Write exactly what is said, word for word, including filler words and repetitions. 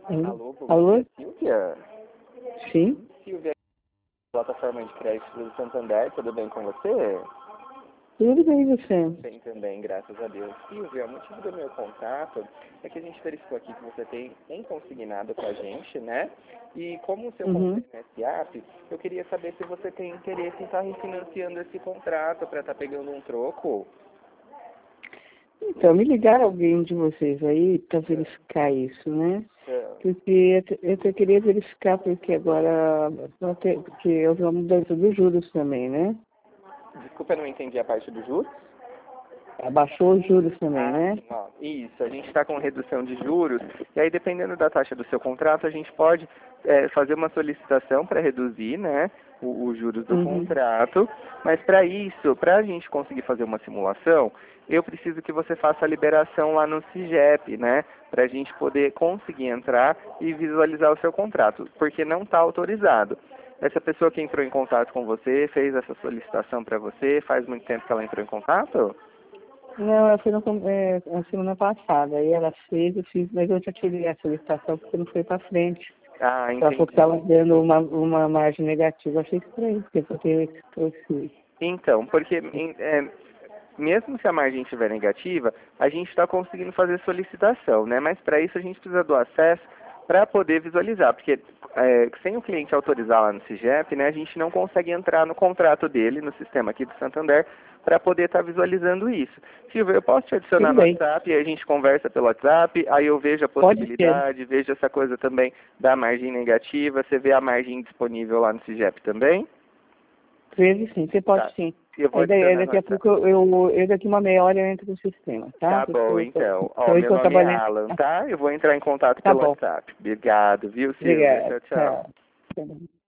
Alô, Alô, bom Alô? dia, Silvia? Sim? Silvia, plataforma de crédito do Santander, tudo bem com você? Tudo bem, você? Bem também, graças a Deus. Silvia, o motivo do meu contato é que a gente verificou aqui que você tem um consignado com a gente, né? E como o seu Uhum. contrato é S A P, eu queria saber se você tem interesse em estar refinanciando esse contrato para estar pegando um troco. Então, me ligaram alguém de vocês aí para verificar isso, né? É. Porque eu te- eu te- queria verificar, porque agora, até- porque houve uma mudança dos juros também, né? Desculpa, eu não entendi a parte do juros. Abaixou os juros também, Ah, né? sim, ó. Isso, a gente está com redução de juros, e aí dependendo da taxa do seu contrato, a gente pode é, fazer uma solicitação para reduzir, né, o- os juros do Uhum. contrato, mas para isso, para a gente conseguir fazer uma simulação, eu preciso que você faça a liberação lá no SIGEP, né, para a gente poder conseguir entrar e visualizar o seu contrato, porque não está autorizado. Essa pessoa que entrou em contato com você, fez essa solicitação para você, faz muito tempo que ela entrou em contato? Não, ela foi no, com- é, na semana passada, aí ela fez, eu fiz, mas eu já tirei a solicitação porque não foi para frente. Ah, Ela falou que entendi. estava dando uma, uma margem negativa, achei estranho, porque eu tenho esse, esse Então, porque em- é, mesmo se a margem estiver negativa, a gente está conseguindo fazer solicitação, né? Mas para isso a gente precisa do acesso para poder visualizar, porque é, sem o cliente autorizar lá no SIGEP, né, a gente não consegue entrar no contrato dele, no sistema aqui do Santander, para poder estar visualizando isso. Silvia, eu posso te adicionar tudo no bem, WhatsApp e a gente conversa pelo WhatsApp, aí eu vejo a pode ser. possibilidade, vejo essa coisa também da margem negativa, você vê a margem disponível lá no SIGEP também? Treze sim, você pode Tá. sim. Eu vou Aí daí, aí adicionar no daqui a WhatsApp. pouco eu, eu, eu daqui uma meia hora eu entro no sistema, tá? Tá Eu bom, tô, tô, então. Ó, tô, meu tô nome é trabalhando. Alan, tá? Eu vou entrar em contato Tá pelo bom. WhatsApp. Obrigado, viu, Silvia? Obrigada. Tchau, tchau. Tchau.